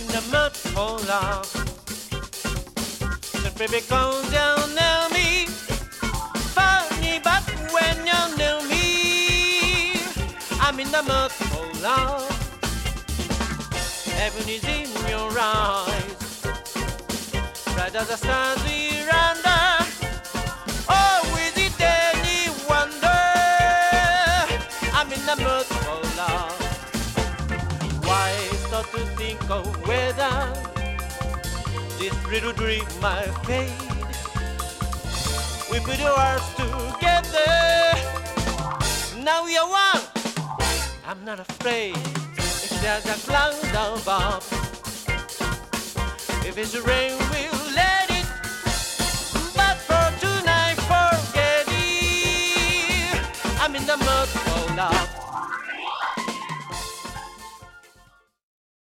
the mood for love. So baby, come down near me. Funny, but when you're near me, I'm in the mood for love. Heaven is in your eyes, bright as the stars around us. Oh, is it any wonder I'm in the mood for love? Why start to think of whether this little dream might fade? We put our hearts together, now we are one. I'm not afraid if there's a cloud above, if it's a rain, we'll